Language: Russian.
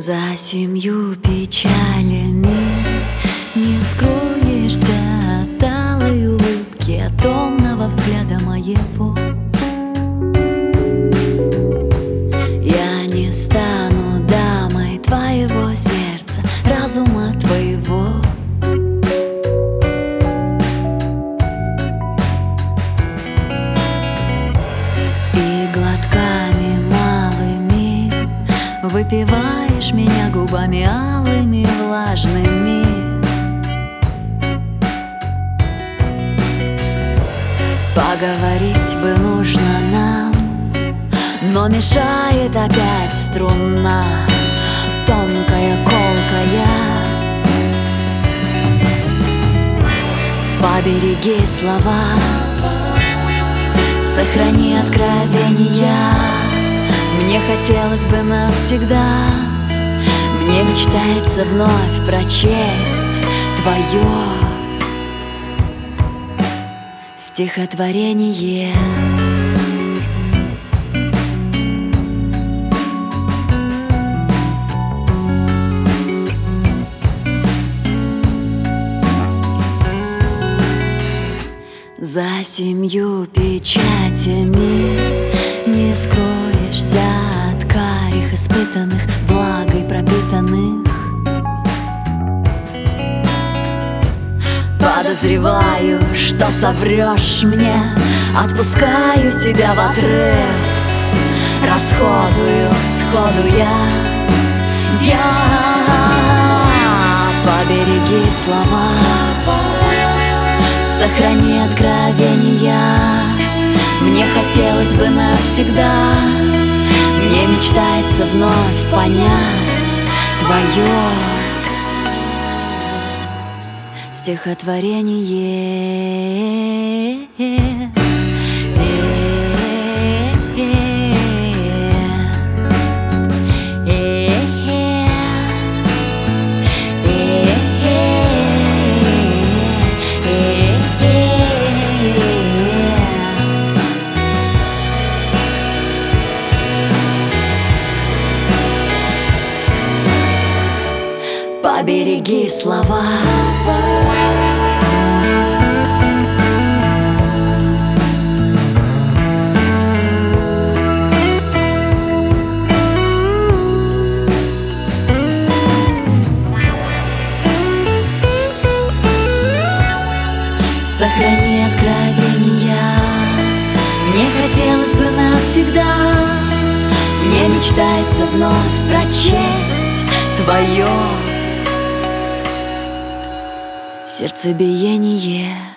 За 7 печалями не скроешься от алой улыбки, от томного взгляда моего. Я не стану дамой твоего сердца, разума твоего. И глотками малыми выпиваешь меня губами алыми, влажными. Поговорить бы нужно нам, но мешает опять струна, тонкая, колкая. Побереги слова, сохрани откровения. Мне хотелось бы навсегда, мне мечтается вновь прочесть твое стихотворение. За 7 печатями не скроешься от карих, испытанных, влагой пропитанных. Подозреваю, что соврешь мне, отпускаю себя в отрыв, расходую сходу я. Побереги слова, сохрани откровения. Мне хотелось бы навсегда, мне мечтается вновь понять твое стихотворение. Побереги слова, сохрани откровения. Мне хотелось бы навсегда, мне мечтается вновь прочесть твое сердцебиение.